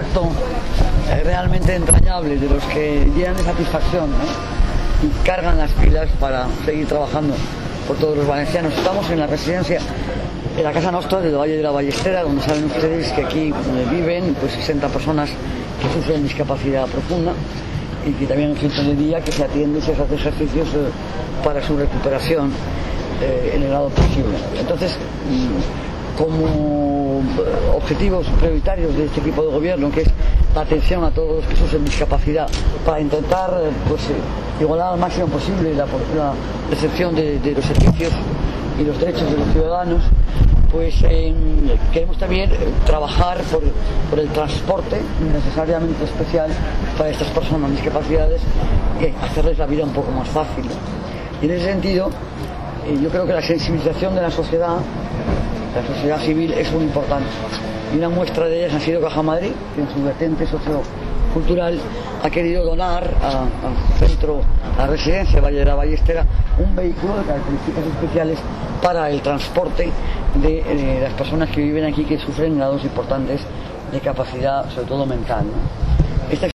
Acto realmente entrañable, de los que llenan de satisfacción, ¿no? Y cargan las pilas para seguir trabajando por todos los valencianos. Estamos en la residencia, en la Casa Nostra del Valle de la Ballestera, donde saben ustedes que aquí viven pues 60 personas que sufren discapacidad profunda y que también hay un centro de día que se atiende y se hace ejercicios para su recuperación en el grado posible. Entonces, como objetivos prioritarios de este equipo de gobierno, que es la atención a todos los que sufren discapacidad, para intentar igualar al máximo posible la recepción de los servicios y los derechos de los ciudadanos, pues queremos también trabajar por el transporte necesariamente especial para estas personas con discapacidades y hacerles la vida un poco más fácil. Y en ese sentido, yo creo que la sensibilización de la sociedad civil es muy importante. Y una muestra de ellas ha sido Caja Madrid, que en su vertiente sociocultural ha querido donar al centro, a la residencia Valle de la Ballestera, un vehículo de características especiales para el transporte de las personas que viven aquí, que sufren grados importantes de capacidad, sobre todo mental, ¿no?